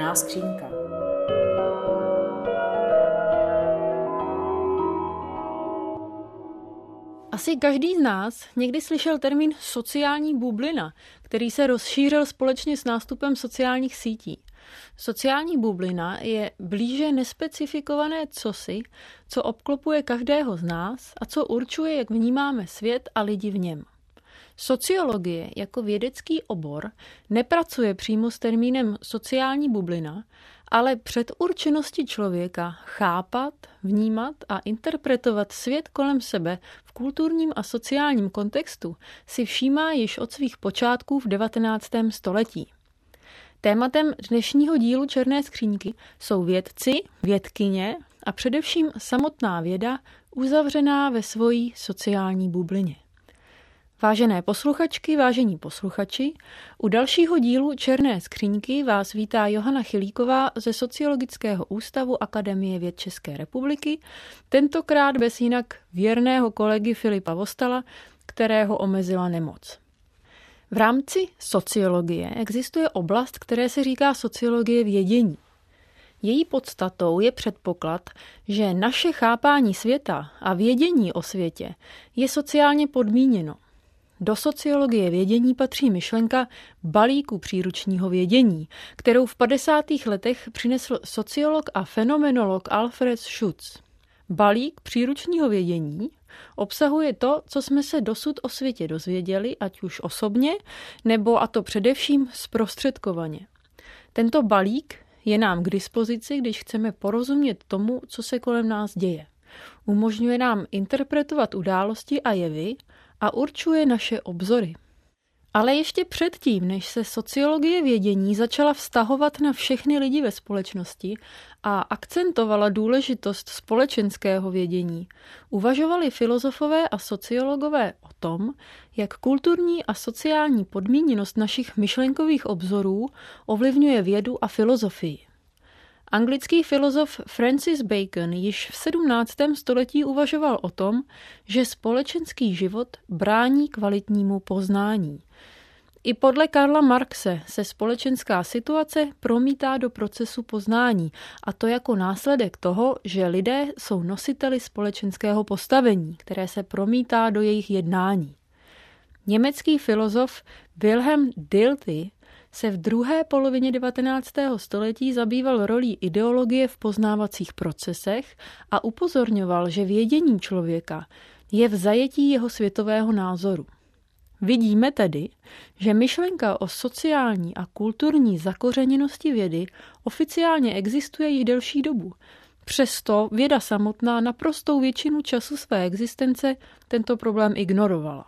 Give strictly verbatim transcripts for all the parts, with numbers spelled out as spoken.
Černá skřínka. Asi každý z nás někdy slyšel termín sociální bublina, který se rozšířil společně s nástupem sociálních sítí. Sociální bublina je blíže nespecifikované cosi, co obklopuje každého z nás a co určuje, jak vnímáme svět a lidi v něm. Sociologie jako vědecký obor nepracuje přímo s termínem sociální bublina, ale předurčenosti člověka chápat, vnímat a interpretovat svět kolem sebe v kulturním a sociálním kontextu si všímá již od svých počátků v devatenáctém století. Tématem dnešního dílu Černé skříňky jsou vědci, vědkyně a především samotná věda uzavřená ve svojí sociální bublině. Vážené posluchačky, vážení posluchači, u dalšího dílu Černé skříňky vás vítá Johana Chylíková ze Sociologického ústavu Akademie věd České republiky, tentokrát bez jinak věrného kolegy Filipa Vostala, kterého omezila nemoc. V rámci sociologie existuje oblast, které se říká sociologie vědění. Její podstatou je předpoklad, že naše chápání světa a vědění o světě je sociálně podmíněno. Do sociologie vědění patří myšlenka balíku příručního vědění, kterou v padesátých letech přinesl sociolog a fenomenolog Alfred Schutz. Balík příručního vědění obsahuje to, co jsme se dosud o světě dozvěděli, ať už osobně, nebo a to především zprostředkovaně. Tento balík je nám k dispozici, když chceme porozumět tomu, co se kolem nás děje. Umožňuje nám interpretovat události a jevy a určuje naše obzory. Ale ještě předtím, než se sociologie vědění začala vztahovat na všechny lidi ve společnosti a akcentovala důležitost společenského vědění, uvažovali filozofové a sociologové o tom, jak kulturní a sociální podmíněnost našich myšlenkových obzorů ovlivňuje vědu a filozofii. Anglický filozof Francis Bacon již v sedmnáctém století uvažoval o tom, že společenský život brání kvalitnímu poznání. I podle Karla Marxe se společenská situace promítá do procesu poznání, a to jako následek toho, že lidé jsou nositeli společenského postavení, které se promítá do jejich jednání. Německý filozof Wilhelm Dilthey se v druhé polovině devatenáctého století zabýval rolí ideologie v poznávacích procesech a upozorňoval, že vědění člověka je v zajetí jeho světového názoru. Vidíme tedy, že myšlenka o sociální a kulturní zakořeněnosti vědy oficiálně existuje již delší dobu. Přesto věda samotná naprostou většinu času své existence tento problém ignorovala.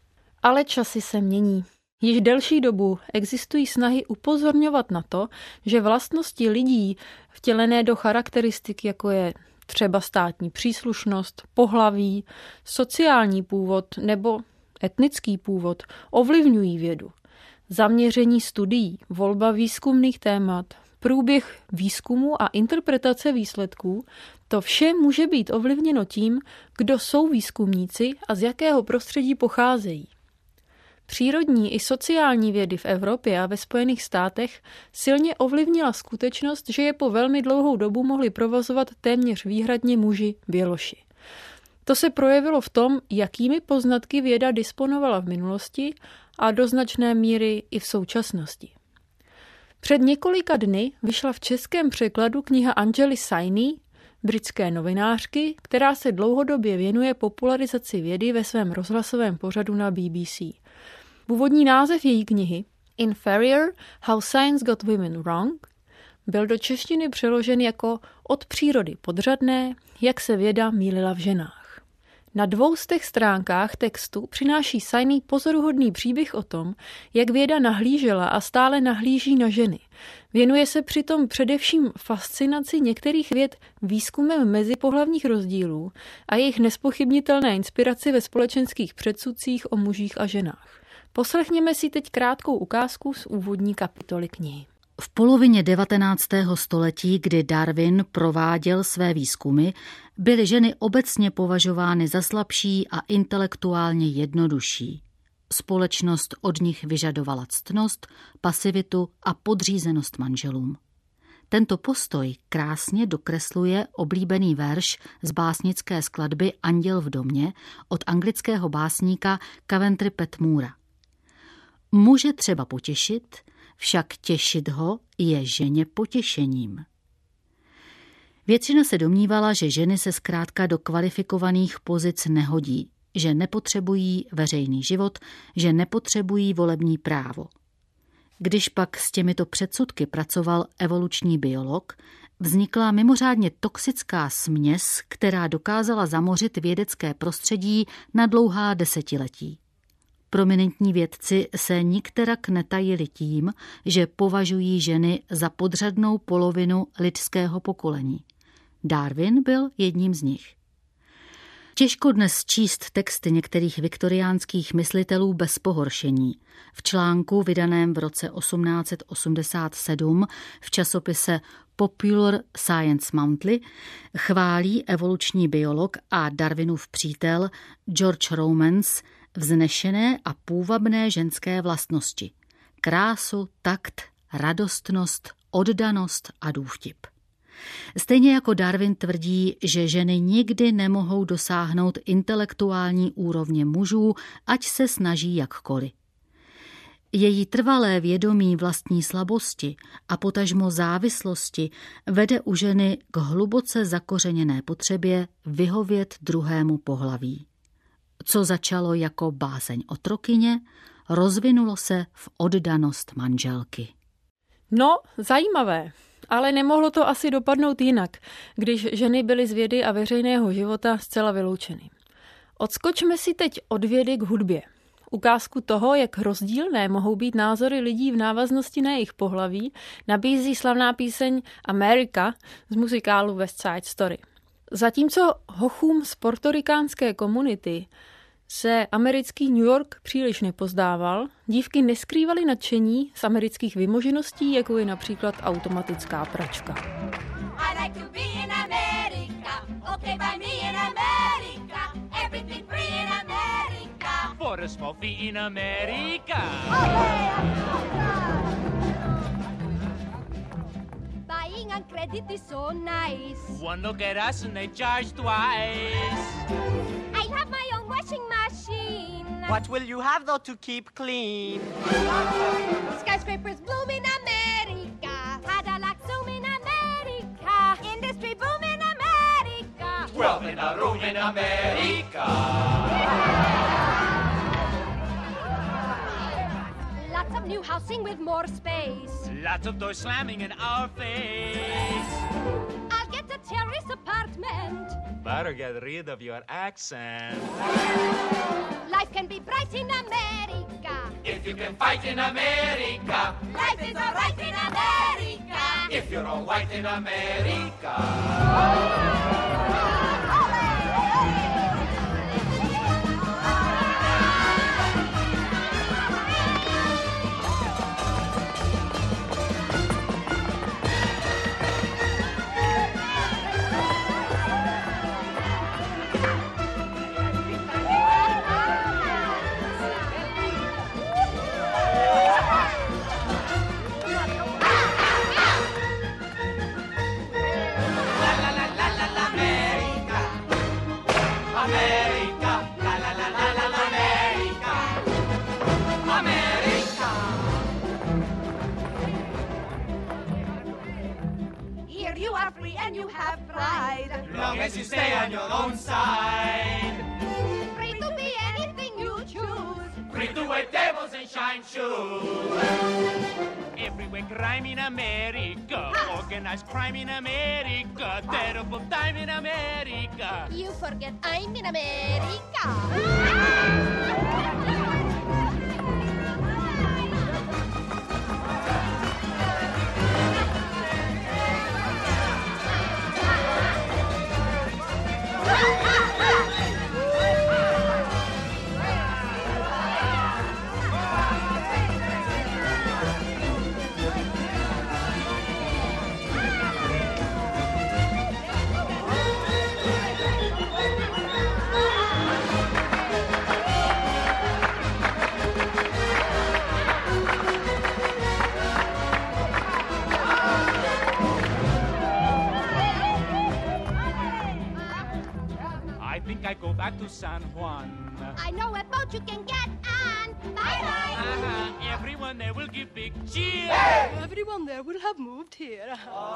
Ale časy se mění. Již delší dobu existují snahy upozorňovat na to, že vlastnosti lidí vtělené do charakteristik, jako je třeba státní příslušnost, pohlaví, sociální původ nebo etnický původ, ovlivňují vědu. Zaměření studií, volba výzkumných témat, průběh výzkumu a interpretace výsledků, to vše může být ovlivněno tím, kdo jsou výzkumníci a z jakého prostředí pocházejí. Přírodní i sociální vědy v Evropě a ve Spojených státech silně ovlivnila skutečnost, že je po velmi dlouhou dobu mohli provozovat téměř výhradně muži běloši. To se projevilo v tom, jakými poznatky věda disponovala v minulosti a do značné míry i v současnosti. Před několika dny vyšla v českém překladu kniha Angely Saini, britské novinářky, která se dlouhodobě věnuje popularizaci vědy ve svém rozhlasovém pořadu na B B C. Původní název její knihy, Inferior, How Science Got Women Wrong, byl do češtiny přeložen jako Od přírody podřadné, jak se věda mýlila v ženách. Na dvoustech stránkách textu přináší Saini pozoruhodný příběh o tom, jak věda nahlížela a stále nahlíží na ženy. Věnuje se přitom především fascinaci některých věd výzkumem mezipohlavních rozdílů a jejich nespochybnitelné inspiraci ve společenských předsudcích o mužích a ženách. Poslechněme si teď krátkou ukázku z úvodní kapitoly knihy. V polovině devatenáctého století, kdy Darwin prováděl své výzkumy, byly ženy obecně považovány za slabší a intelektuálně jednodušší. Společnost od nich vyžadovala ctnost, pasivitu a podřízenost manželům. Tento postoj krásně dokresluje oblíbený verš z básnické skladby Anděl v domě od anglického básníka Coventry Petmoora. Muže třeba potěšit, však těšit ho je ženě potěšením. Většina se domnívala, že ženy se zkrátka do kvalifikovaných pozic nehodí, že nepotřebují veřejný život, že nepotřebují volební právo. Když pak s těmito předsudky pracoval evoluční biolog, vznikla mimořádně toxická směs, která dokázala zamořit vědecké prostředí na dlouhá desetiletí. Prominentní vědci se nikterak netajili tím, že považují ženy za podřadnou polovinu lidského pokolení. Darwin byl jedním z nich. Těžko dnes číst texty některých viktoriánských myslitelů bez pohoršení. V článku vydaném v roce osmnáct set osmdesát sedm v časopise Popular Science Monthly chválí evoluční biolog a Darwinův přítel George Romans vznešené a půvabné ženské vlastnosti. Krásu, takt, radostnost, oddanost a důvtip. Stejně jako Darwin tvrdí, že ženy nikdy nemohou dosáhnout intelektuální úrovně mužů, ať se snaží jakkoliv. Její trvalé vědomí vlastní slabosti a potažmo závislosti vede u ženy k hluboce zakořeněné potřebě vyhovět druhému pohlaví. Co začalo jako báseň otrokyně, rozvinulo se v oddanost manželky. No, zajímavé. Ale nemohlo to asi dopadnout jinak, když ženy byly z vědy a veřejného života zcela vyloučeny. Odskočme si teď od vědy k hudbě. Ukázku toho, jak rozdílné mohou být názory lidí v návaznosti na jejich pohlaví, nabízí slavná píseň America z muzikálu West Side Story. Zatímco hochům z portorikánské komunity se americký New York příliš nepozdával, dívky neskrývaly nadšení z amerických vymožeností, jako je například automatická pračka. Buying on credit is so nice. One look at us and they charge twice. I have my own washing machine. What will you have though to keep clean? Skyscrapers bloom in America. Cadillac zoom in America. Industry boom in America. Twelve in a room in America. Lots of new housing with more space. Lots of doors slamming in our face. I'll get a terrace apartment. Better get rid of your accent. Life can be bright in America. If you can fight in America. Life is alright in America. If you're all white in America. As you stay on your own side. Free to be anything you choose. Free to wear devils and shine shoes. Everywhere crime in America. Organized crime in America. Terrible time in America. You forget I'm in America. San Juan. I know a boat you can get on. Bye-bye. Uh-huh. Everyone there will give big cheer. Everyone there will have moved here.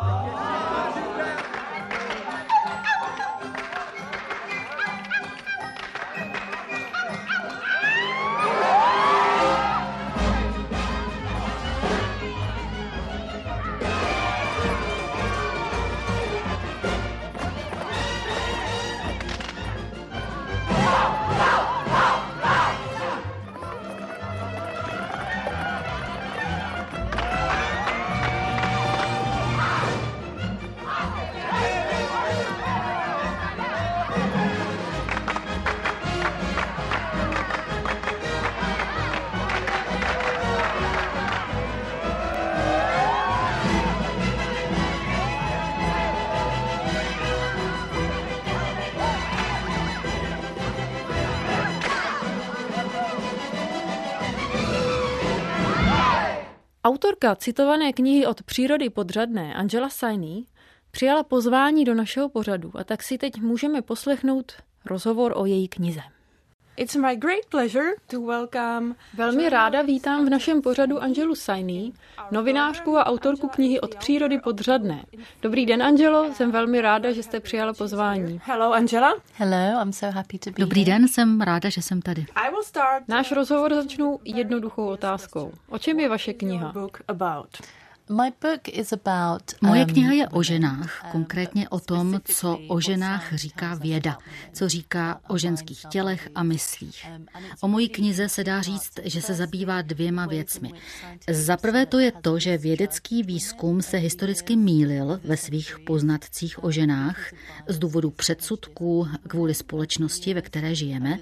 Autorka citované knihy Od přírody podřadné Angela Saini přijala pozvání do našeho pořadu a tak si teď můžeme poslechnout rozhovor o její knize. It's my great pleasure to welcome... Velmi ráda vítám v našem pořadu Angelu Saini, novinářku a autorku knihy Od přírody podřadné. Dobrý den, Angelo, jsem velmi ráda, že jste přijala pozvání. Hello, Angela. Hello, I'm so happy to be Dobrý here. den, jsem ráda, že jsem tady. I will start Náš rozhovor začnu jednoduchou otázkou. O čem je vaše kniha? book about. My book is about, Moje um, kniha je o ženách, konkrétně o tom, co o ženách říká věda, co říká o ženských tělech a myslích. O mojí knize se dá říct, že se zabývá dvěma věcmi. Za prvé to je to, že vědecký výzkum se historicky mýlil ve svých poznatcích o ženách z důvodu předsudků kvůli společnosti, ve které žijeme.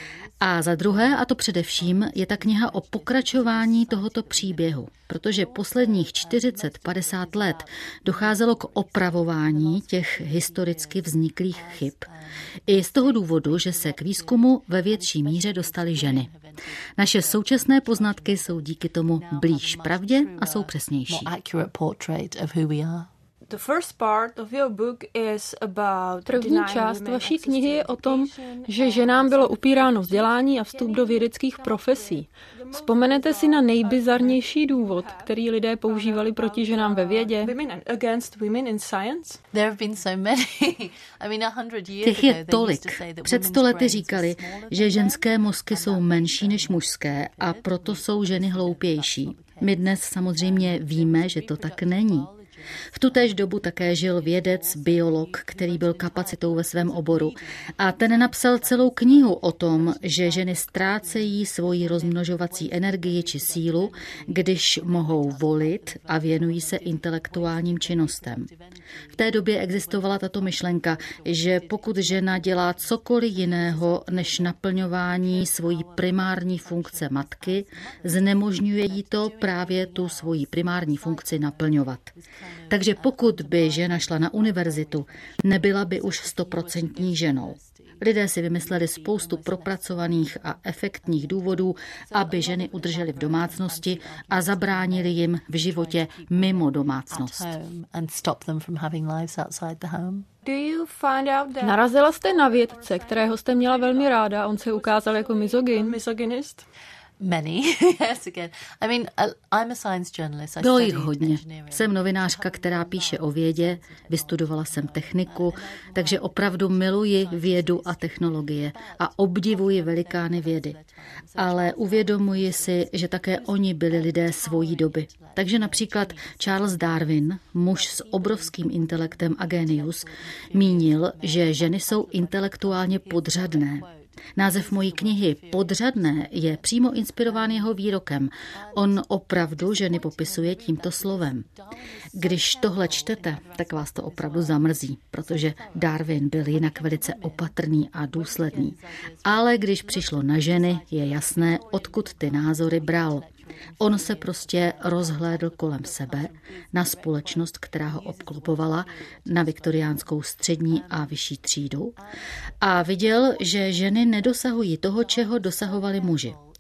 A za druhé, a to především, je ta kniha o pokračování tohoto příběhu, protože posledních čtyřicet padesát let docházelo k opravování těch historicky vzniklých chyb. I z toho důvodu, že se k výzkumu ve větší míře dostaly ženy. Naše současné poznatky jsou díky tomu blíž pravdě a jsou přesnější. more accurate portrait of who we are. The first part of your book is about První denying část women vaší access knihy to je o tom, education že and ženám bylo upíráno vzdělání a vstup do vědeckých profesí. Vzpomenete si na nejbizarnější důvod, který lidé používali proti ženám ve vědě? women and against women in science. There have been so many. I mean, a hundred years Těch ago, je they tolik. used to say that Před women's sto lety brains are říkali, smaller than že men's. ženské mozky jsou menší než mužské a proto jsou ženy hloupější. My dnes samozřejmě víme, že to tak není. V tutéž dobu také žil vědec, biolog, který byl kapacitou ve svém oboru. A ten napsal celou knihu o tom, že ženy ztrácejí svoji rozmnožovací energii či sílu, když mohou volit a věnují se intelektuálním činnostem. V té době existovala tato myšlenka, že pokud žena dělá cokoliv jiného než naplňování svojí primární funkce matky, znemožňuje jí to právě tu svoji primární funkci naplňovat. Takže pokud by žena šla na univerzitu, nebyla by už stoprocentní ženou. Lidé si vymysleli spoustu propracovaných a efektních důvodů, aby ženy udržely v domácnosti a zabránili jim v životě mimo domácnost. Home and stop them from having lives outside the home. Do you find out that Narazila jste na vědce, kterého jste měla velmi ráda, on se ukázal jako mizogyn. misogynist? Many, yes, again. I mean, I- I'm a science journalist. I Bylo jich studied hodně. engineering. Jsem novinářka, která píše o vědě, vystudovala jsem techniku, takže opravdu miluji vědu a technologie a obdivuji velikány vědy. Ale uvědomuji si, že také oni byli lidé svojí doby. Takže například Charles Darwin, muž s obrovským intelektem a genius, mínil, že ženy jsou intelektuálně podřadné. Název mojí knihy Podřadné je přímo inspirován jeho výrokem. On opravdu ženy popisuje tímto slovem. Když tohle čtete, tak vás to opravdu zamrzí, protože Darwin byl jinak velice opatrný a důsledný. Ale když přišlo na ženy, je jasné, odkud ty názory bral. On se prostě rozhlédl kolem sebe, na společnost, která ho obklopovala, na viktoriánskou střední a vyšší třídu a viděl, že ženy nedosahují toho, čeho dosahovali muži.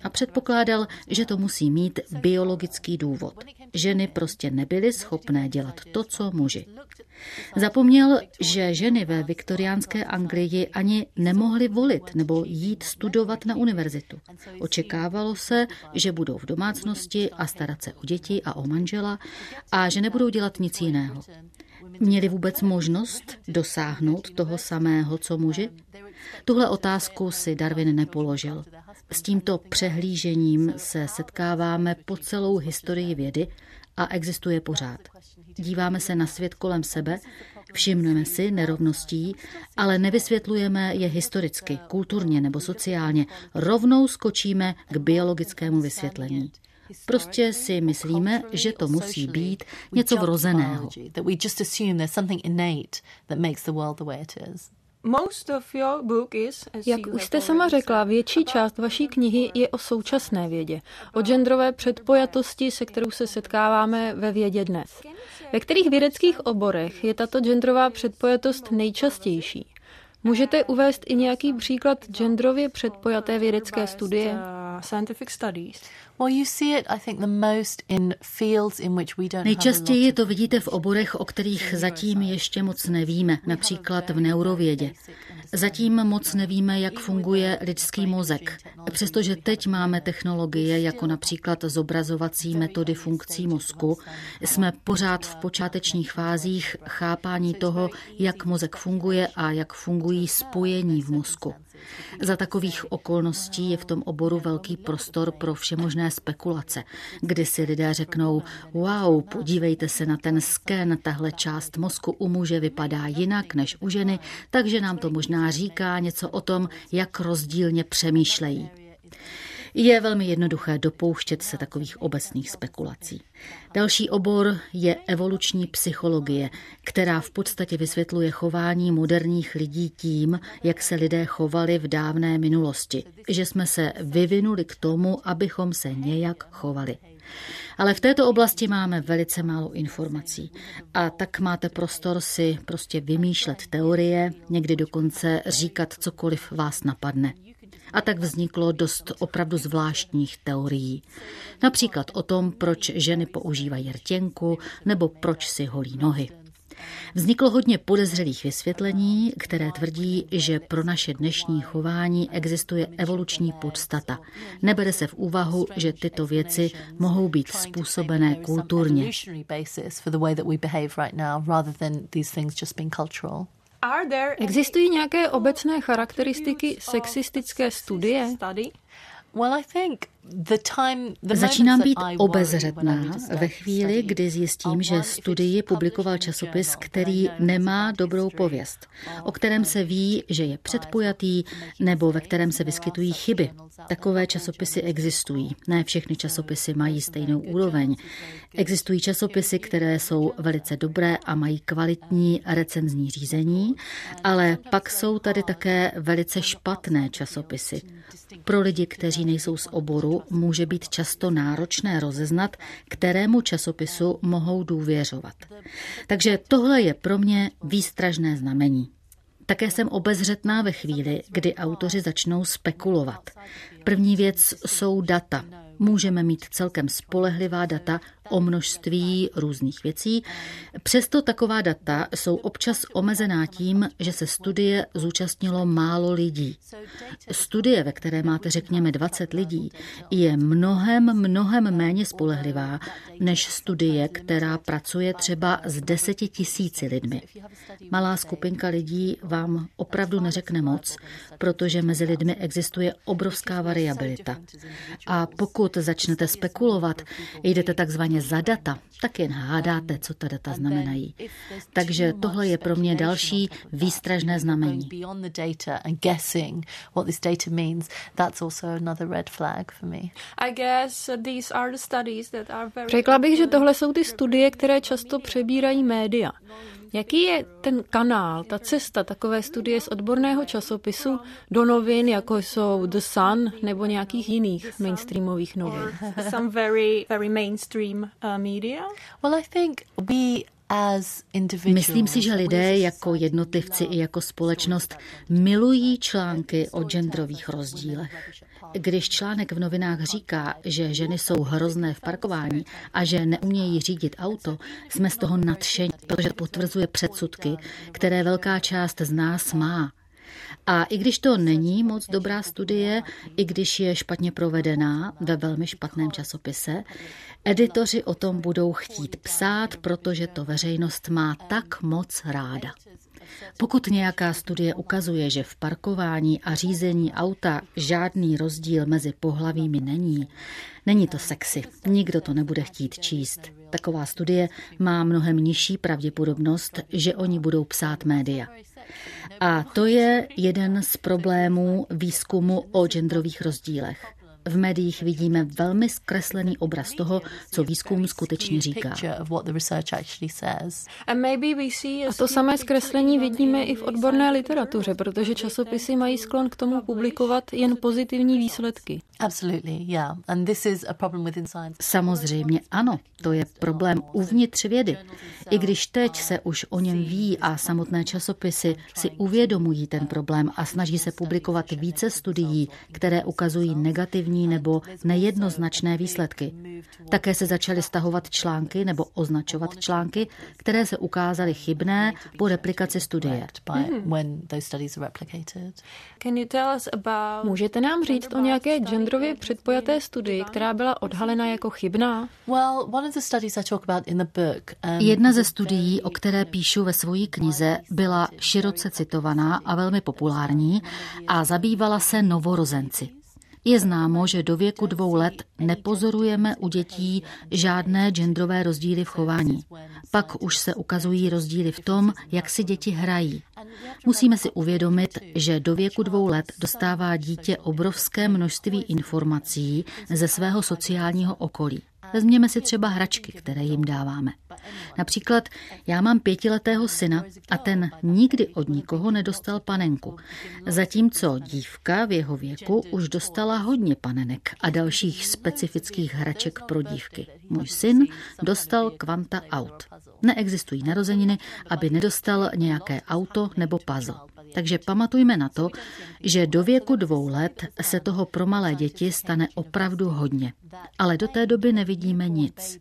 a předpokládal, že to musí mít biologický důvod. Ženy prostě nebyly schopné dělat to, co muži. Zapomněl, že ženy ve viktoriánské Anglii ani nemohly volit nebo jít studovat na univerzitu. Očekávalo se, že budou v domácnosti a starat se o děti a o manžela a že nebudou dělat nic jiného. Měli vůbec možnost dosáhnout toho samého, co muži? Tuhle otázku si Darwin nepoložil. S tímto přehlížením se setkáváme po celou historii vědy a existuje pořád. Díváme se na svět kolem sebe, všimneme si nerovností, ale nevysvětlujeme je historicky, kulturně nebo sociálně. Rovnou skočíme k biologickému vysvětlení. Prostě si myslíme, že to musí být něco vrozeného. Jak už jste sama řekla, větší část vaší knihy je o současné vědě, o genderové předpojatosti, se kterou se setkáváme ve vědě dnes. Ve kterých vědeckých oborech je tato genderová předpojatost nejčastější? Můžete uvést i nějaký příklad genderově předpojaté vědecké studie? Nejčastěji to vidíte v oborech, o kterých zatím ještě moc nevíme, například v neurovědě. Zatím moc nevíme, jak funguje lidský mozek. Přestože teď máme technologie, jako například zobrazovací metody funkcí mozku, jsme pořád v počátečních fázích chápání toho, jak mozek funguje a jak fungují spojení v mozku. Za takových okolností je v tom oboru velký prostor pro všemožné spekulace, kdy si lidé řeknou, wow, podívejte se na ten sken, tahle část mozku u muže vypadá jinak než u ženy, takže nám to možná říká něco o tom, jak rozdílně přemýšlejí. Je velmi jednoduché dopouštět se takových obecných spekulací. Další obor je evoluční psychologie, která v podstatě vysvětluje chování moderních lidí tím, jak se lidé chovali v dávné minulosti, že jsme se vyvinuli k tomu, abychom se nějak chovali. Ale v této oblasti máme velice málo informací a tak máte prostor si prostě vymýšlet teorie, někdy dokonce říkat cokoliv vás napadne. A tak vzniklo dost opravdu zvláštních teorií. Například o tom, proč ženy používají rtěnku nebo proč si holí nohy. Vzniklo hodně podezřelých vysvětlení, které tvrdí, že pro naše dnešní chování existuje evoluční podstata. Nebere se v úvahu, že tyto věci mohou být způsobené kulturně. Existují nějaké obecné charakteristiky sexistické studie? Začínám být obezřetná ve chvíli, kdy zjistím, že studii publikoval časopis, který nemá dobrou pověst, o kterém se ví, že je předpojatý nebo ve kterém se vyskytují chyby. Takové časopisy existují. Ne všechny časopisy mají stejnou úroveň. Existují časopisy, které jsou velice dobré a mají kvalitní recenzní řízení, ale pak jsou tady také velice špatné časopisy. Pro lidi, kteří nejsou z oboru, může být často náročné rozeznat, kterému časopisu mohou důvěřovat. Takže tohle je pro mě výstražné znamení. Také jsem obezřetná ve chvíli, kdy autoři začnou spekulovat. První věc jsou data. Můžeme mít celkem spolehlivá data o množství různých věcí. Přesto taková data jsou občas omezená tím, že se studie zúčastnilo málo lidí. Studie, ve které máte řekněme dvacet lidí, je mnohem, mnohem méně spolehlivá než studie, která pracuje třeba s deseti tisíci lidmi. Malá skupinka lidí vám opravdu neřekne moc, protože mezi lidmi existuje obrovská variabilita. A pokud začnete spekulovat, jdete takzvaně za data, tak jen hádáte, co ta data znamenají. Takže tohle je pro mě další výstražné znamení. Řekla bych, že tohle jsou ty studie, které často přebírají média. Jaký je ten kanál, ta cesta takové studie z odborného časopisu do novin, jako jsou The Sun nebo nějakých jiných mainstreamových novin? Some very, very mainstream uh, media? Well, I think we Myslím si, že lidé jako jednotlivci i jako společnost milují články o genderových rozdílech. Když článek v novinách říká, že ženy jsou hrozné v parkování a že neumějí řídit auto, jsme z toho nadšení, protože potvrzuje předsudky, které velká část z nás má. A i když to není moc dobrá studie, i když je špatně provedená ve velmi špatném časopise, editoři o tom budou chtít psát, protože to veřejnost má tak moc ráda. Pokud nějaká studie ukazuje, že v parkování a řízení auta žádný rozdíl mezi pohlavími není, není to sexy, nikdo to nebude chtít číst. Taková studie má mnohem nižší pravděpodobnost, že oni budou psát média. A to je jeden z problémů výzkumu o genderových rozdílech. V médiích vidíme velmi zkreslený obraz toho, co výzkum skutečně říká. A to samé zkreslení vidíme i v odborné literatuře, protože časopisy mají sklon k tomu publikovat jen pozitivní výsledky. Samozřejmě ano, to je problém uvnitř vědy. I když teď se už o něm ví a samotné časopisy si uvědomují ten problém a snaží se publikovat více studií, které ukazují negativní nebo nejednoznačné výsledky. Také se začaly stahovat články nebo označovat články, které se ukázaly chybné po replikaci studie. Můžete nám říct o nějaké genderově předpojaté studii, která byla odhalena jako chybná? Jedna ze studií, o které píšu ve své knize, byla široce citovaná a velmi populární a zabývala se novorozenci. Je známo, že do věku dvou let nepozorujeme u dětí žádné genderové rozdíly v chování. Pak už se ukazují rozdíly v tom, jak si děti hrají. Musíme si uvědomit, že do věku dvou let dostává dítě obrovské množství informací ze svého sociálního okolí. Vezměme si třeba hračky, které jim dáváme. Například já mám pětiletého syna a ten nikdy od nikoho nedostal panenku. Zatímco dívka v jeho věku už dostala hodně panenek a dalších specifických hraček pro dívky. Můj syn dostal kvanta aut. Neexistují narozeniny, aby nedostal nějaké auto nebo puzzle. Takže pamatujme na to, že do věku dvou let se toho pro malé děti stane opravdu hodně. Ale do té doby nevidíme nic.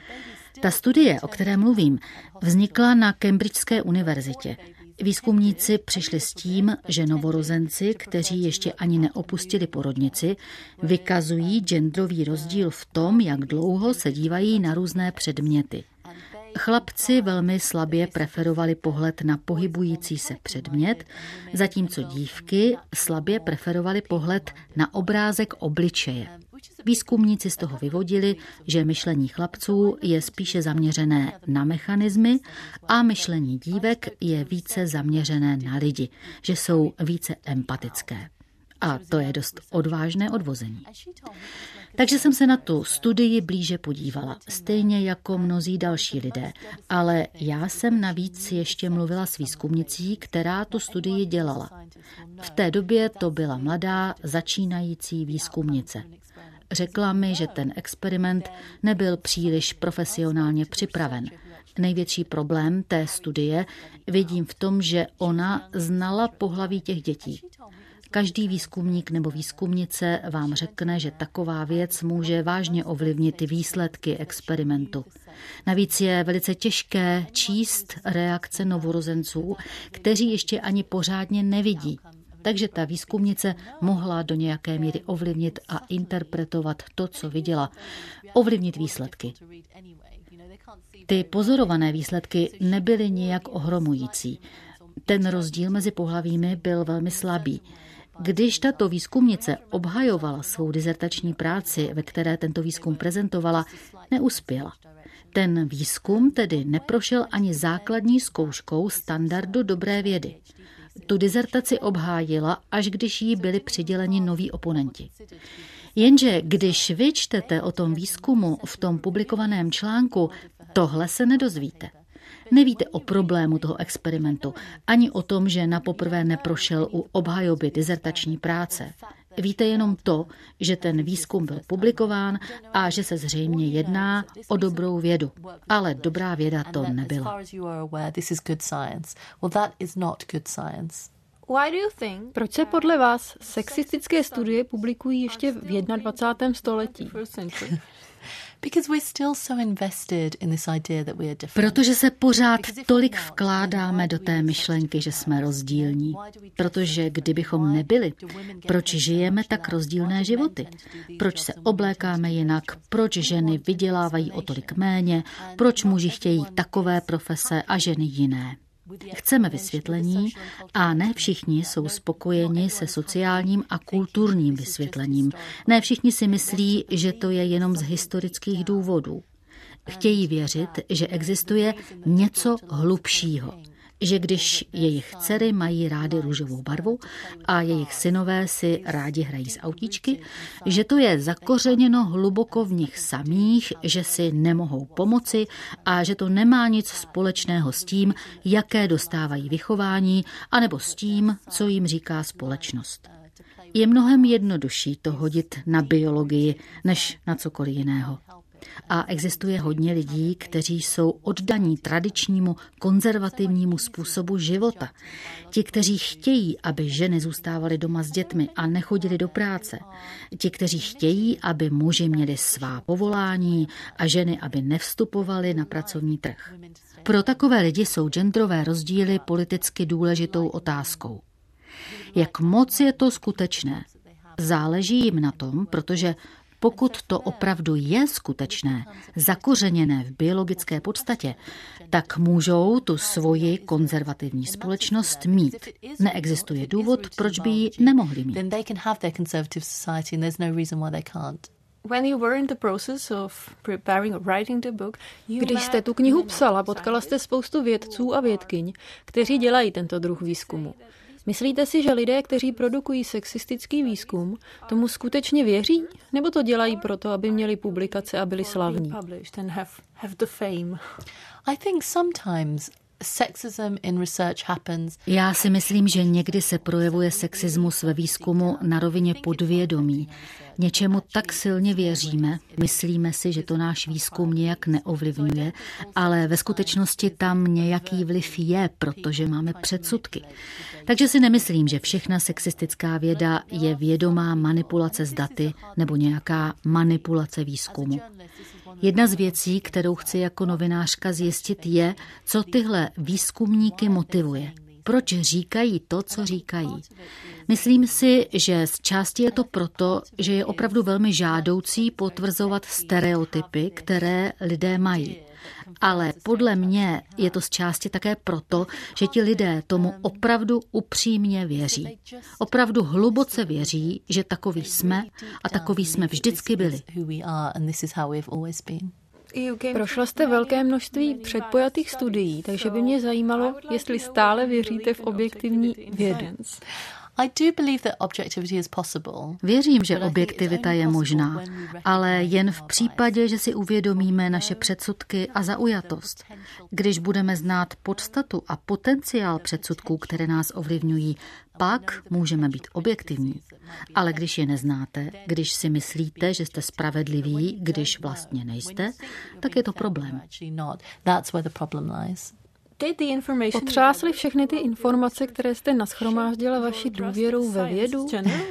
Ta studie, o které mluvím, vznikla na Cambridgeské univerzitě. Výzkumníci přišli s tím, že novorozenci, kteří ještě ani neopustili porodnici, vykazují genderový rozdíl v tom, jak dlouho se dívají na různé předměty. Chlapci velmi slabě preferovali pohled na pohybující se předmět, zatímco dívky slabě preferovali pohled na obrázek obličeje. Výzkumníci z toho vyvodili, že myšlení chlapců je spíše zaměřené na mechanismy a myšlení dívek je více zaměřené na lidi, že jsou více empatické. A to je dost odvážné odvození. Takže jsem se na tu studii blíže podívala, stejně jako mnozí další lidé, ale já jsem navíc ještě mluvila s výzkumnicí, která tu studii dělala. V té době to byla mladá, začínající výzkumnice. Řekla mi, že ten experiment nebyl příliš profesionálně připraven. Největší problém té studie vidím v tom, že ona znala pohlaví těch dětí. Každý výzkumník nebo výzkumnice vám řekne, že taková věc může vážně ovlivnit výsledky experimentu. Navíc je velice těžké číst reakce novorozenců, kteří ještě ani pořádně nevidí. Takže ta výzkumnice mohla do nějaké míry ovlivnit a interpretovat to, co viděla, ovlivnit výsledky. Ty pozorované výsledky nebyly nijak ohromující. Ten rozdíl mezi pohlavími byl velmi slabý. Když tato výzkumnice obhajovala svou dizertační práci, ve které tento výzkum prezentovala, neuspěla. Ten výzkum tedy neprošel ani základní zkouškou standardu dobré vědy. Tu dizertaci obhájila, až když jí byli přiděleni noví oponenti. Jenže když vy čtete o tom výzkumu v tom publikovaném článku, tohle se nedozvíte. Nevíte o problému toho experimentu, ani o tom, že napoprvé neprošel u obhajoby dizertační práce. Víte jenom to, že ten výzkum byl publikován a že se zřejmě jedná o dobrou vědu. Ale dobrá věda to nebyla. Why do you think? Proč se podle vás sexistické studie publikují ještě v dvacátém prvním století? Because we're still so invested in this idea that we are different. Protože se pořád tolik vkládáme do té myšlenky, že jsme rozdílní. Protože kdybychom nebyli, proč žijeme tak rozdílné životy? Proč se oblékáme jinak? Proč ženy vydělávají o tolik méně? Proč muži chtějí takové profese a ženy jiné? Chceme vysvětlení a ne všichni jsou spokojeni se sociálním a kulturním vysvětlením. Ne všichni si myslí, že to je jenom z historických důvodů. Chtějí věřit, že existuje něco hlubšího. Že když jejich dcery mají rády růžovou barvu a jejich synové si rádi hrají z autíčky, že to je zakořeněno hluboko v nich samých, že si nemohou pomoci a že to nemá nic společného s tím, jaké dostávají vychování, anebo s tím, co jim říká společnost. Je mnohem jednodušší to hodit na biologii, než na cokoliv jiného. A existuje hodně lidí, kteří jsou oddaní tradičnímu konzervativnímu způsobu života. Ti, kteří chtějí, aby ženy zůstávaly doma s dětmi a nechodily do práce. Ti, kteří chtějí, aby muži měli svá povolání a ženy, aby nevstupovaly na pracovní trh. Pro takové lidi jsou genderové rozdíly politicky důležitou otázkou. Jak moc je to skutečné? Záleží jim na tom, protože pokud to opravdu je skutečné, zakořeněné v biologické podstatě, tak můžou tu svoji konzervativní společnost mít. Neexistuje důvod, proč by ji nemohli mít. Když jste tu knihu psala, potkala jste spoustu vědců a vědkyň, kteří dělají tento druh výzkumu. Myslíte si, že lidé, kteří produkují sexistický výzkum, tomu skutečně věří? Nebo to dělají proto, aby měli publikace a byli slavní? I think sometimes sexism in research happens. Já si myslím, že někdy se projevuje sexismus ve výzkumu na rovině podvědomí. Něčemu tak silně věříme, myslíme si, že to náš výzkum nějak neovlivňuje, ale ve skutečnosti tam nějaký vliv je, protože máme předsudky. Takže si nemyslím, že všechna sexistická věda je vědomá manipulace s daty nebo nějaká manipulace výzkumu. Jedna z věcí, kterou chci jako novinářka zjistit, je, co tyhle výzkumníky motivuje. Proč říkají to, co říkají? Myslím si, že z části je to proto, že je opravdu velmi žádoucí potvrzovat stereotypy, které lidé mají. Ale podle mě je to z části také proto, že ti lidé tomu opravdu upřímně věří. Opravdu hluboce věří, že takový jsme a takový jsme vždycky byli. Prošla jste velké množství předpojatých studií, takže by mě zajímalo, jestli stále věříte v objektivní vědu. Věřím, že objektivita je možná, ale jen v případě, že si uvědomíme naše předsudky a zaujatost. Když budeme znát podstatu a potenciál předsudků, které nás ovlivňují, pak můžeme být objektivní. Ale když je neznáte, když si myslíte, že jste spravedliví, když vlastně nejste, tak je to problém. Otřásly všechny ty informace, které jste nashromáždila vaší důvěrou ve vědu?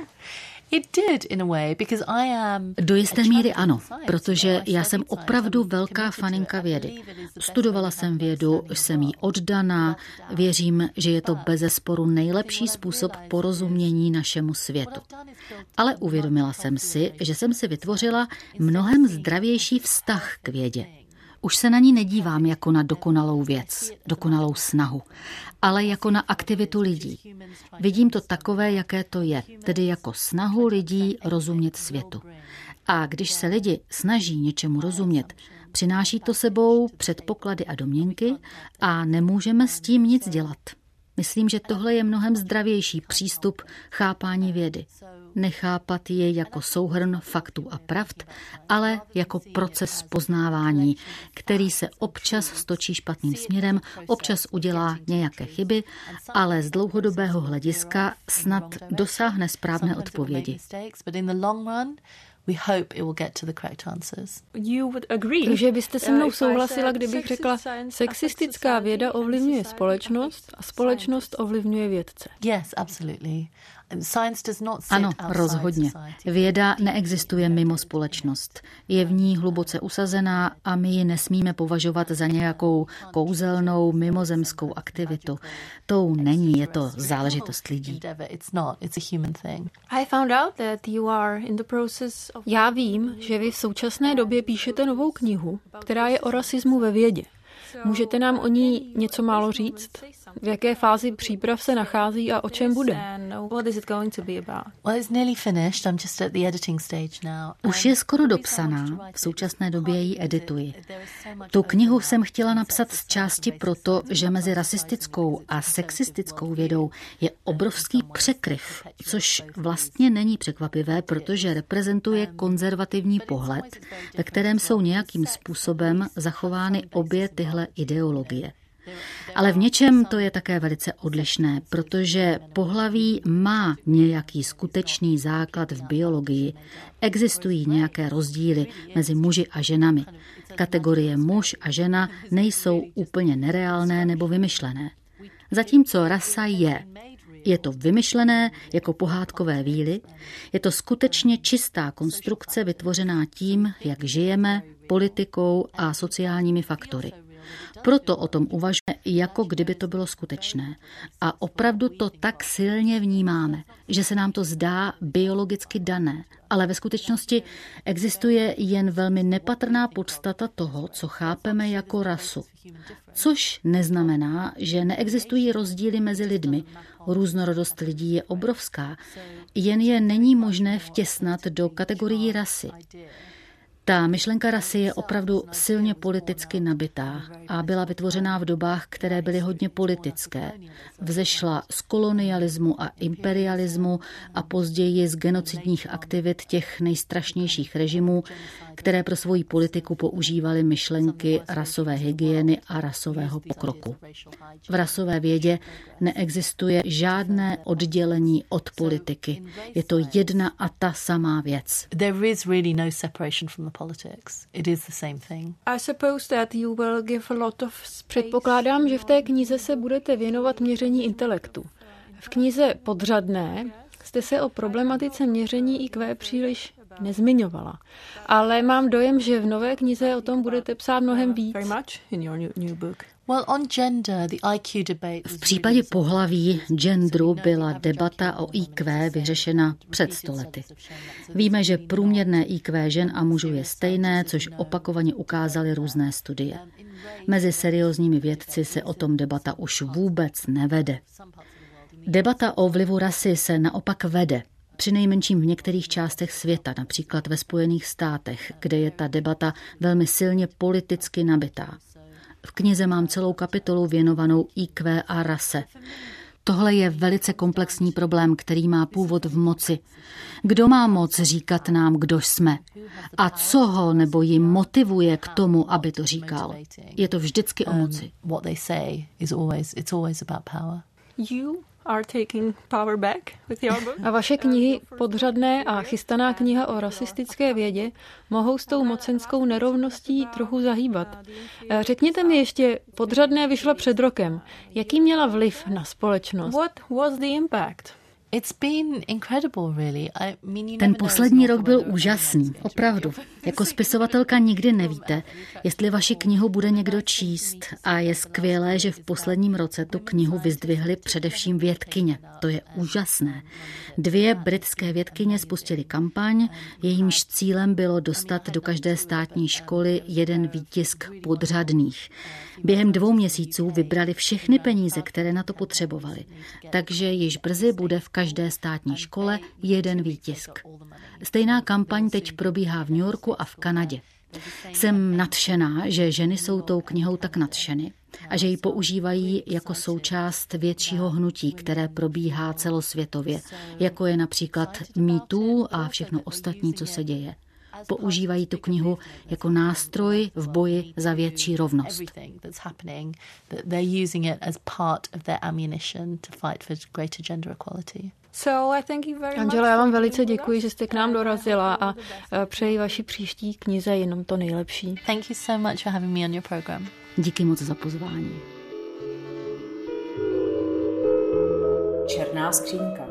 Do jisté míry ano, protože já jsem opravdu velká faninka vědy. Studovala jsem vědu, jsem jí oddaná, věřím, že je to bezesporu nejlepší způsob porozumění našemu světu. Ale uvědomila jsem si, že jsem si vytvořila mnohem zdravější vztah k vědě. Už se na ní nedívám jako na dokonalou věc, dokonalou snahu, ale jako na aktivitu lidí. Vidím to takové, jaké to je, tedy jako snahu lidí rozumět světu. A když se lidi snaží něčemu rozumět, přináší to sebou předpoklady a domněnky a nemůžeme s tím nic dělat. Myslím, že tohle je mnohem zdravější přístup chápání vědy. Nechápat je jako souhrn faktů a pravd, ale jako proces poznávání, který se občas stočí špatným směrem, občas udělá nějaké chyby, ale z dlouhodobého hlediska snad dosáhne správné odpovědi. we hope it will get to the correct answers. You would agree. Takže byste se mnou souhlasila, kdybych řekla, sexistická věda ovlivňuje společnost a společnost ovlivňuje vědce. Yes, absolutely. Science does not sit Ano, outside rozhodně. society. Věda neexistuje mimo společnost. Je v ní hluboce usazená a my ji nesmíme považovat za nějakou kouzelnou mimozemskou aktivitu. Tou není, je to záležitost lidí. It's not, it's a human thing. I found out that you are in the process of... Já vím, že vy v současné době píšete novou knihu, která je o rasismu ve vědě. Můžete nám o ní něco málo říct? V jaké fázi příprav se nachází a o čem bude? Už je skoro dopsaná, v současné době ji edituji. Tu knihu jsem chtěla napsat z části proto, že mezi rasistickou a sexistickou vědou je obrovský překryv, což vlastně není překvapivé, protože reprezentuje konzervativní pohled, ve kterém jsou nějakým způsobem zachovány obě tyhle ideologie. Ale v něčem to je také velice odlišné, protože pohlaví má nějaký skutečný základ v biologii. Existují nějaké rozdíly mezi muži a ženami. Kategorie muž a žena nejsou úplně nereálné nebo vymyšlené. Zatímco rasa je. Je to vymyšlené jako pohádkové víly, je to skutečně čistá konstrukce vytvořená tím, jak žijeme, politikou a sociálními faktory. Proto o tom uvažujeme, jako kdyby to bylo skutečné. A opravdu to tak silně vnímáme, že se nám to zdá biologicky dané, ale ve skutečnosti existuje jen velmi nepatrná podstata toho, co chápeme jako rasu. Což neznamená, že neexistují rozdíly mezi lidmi. Různorodost lidí je obrovská, jen je není možné vtěsnat do kategorií rasy. Ta myšlenka rasy je opravdu silně politicky nabitá a byla vytvořená v dobách, které byly hodně politické. Vzešla z kolonialismu a imperialismu a později z genocidních aktivit těch nejstrašnějších režimů, které pro svoji politiku používaly myšlenky rasové hygieny a rasového pokroku. V rasové vědě neexistuje žádné oddělení od politiky. Je to jedna a ta samá věc. There is really no separation from the politics. It is the same thing. I suppose that you will give a lot of space. Předpokládám, že v té knize se budete věnovat měření intelektu. V knize Podřadné jste se o problematice měření I Q příliš nezmiňovala. Ale mám dojem, že v nové knize o tom budete psát mnohem víc. V případě pohlaví, genderu byla debata o I Q vyřešena před sto lety. Víme, že průměrné I Q žen a mužů je stejné, což opakovaně ukázaly různé studie. Mezi seriózními vědci se o tom debata už vůbec nevede. Debata o vlivu rasy se naopak vede. Přinejmenším v některých částech světa, například ve Spojených státech, kde je ta debata velmi silně politicky nabitá. V knize mám celou kapitolu věnovanou I Q a rase. Tohle je velice komplexní problém, který má původ v moci. Kdo má moc říkat nám, kdo jsme? A co ho nebo ji motivuje k tomu, aby to říkal? Je to vždycky o moci. You are taking power back with your book. A vaše knihy Podřadné a chystaná kniha o rasistické vědě mohou s tou mocenskou nerovností trochu zahýbat. Řekněte mi ještě, Podřadné vyšla před rokem. Jaký měla vliv na společnost? What was the impact? Ten poslední rok byl úžasný, opravdu. Jako spisovatelka nikdy nevíte, jestli vaši knihu bude někdo číst a je skvělé, že v posledním roce tu knihu vyzdvihly především vědkyně. To je úžasné. Dvě britské vědkyně spustily kampaň, jejímž cílem bylo dostat do každé státní školy jeden výtisk podřadných. Během dvou měsíců vybrali všechny peníze, které na to potřebovali. Takže již brzy bude v každé státní škole jeden výtisk. Stejná kampaň teď probíhá v New Yorku a v Kanadě. Jsem nadšená, že ženy jsou tou knihou tak nadšeny a že ji používají jako součást většího hnutí, které probíhá celosvětově, jako je například Me Too a všechno ostatní, co se děje. Používají tu knihu jako nástroj v boji za větší rovnost. So I thank you very much. Angela, já vám velice děkuji, že jste k nám dorazila a přeji vaší příští knize jenom to nejlepší. Thank you so much for having me on your program. Díky moc za pozvání. Černá skřínka.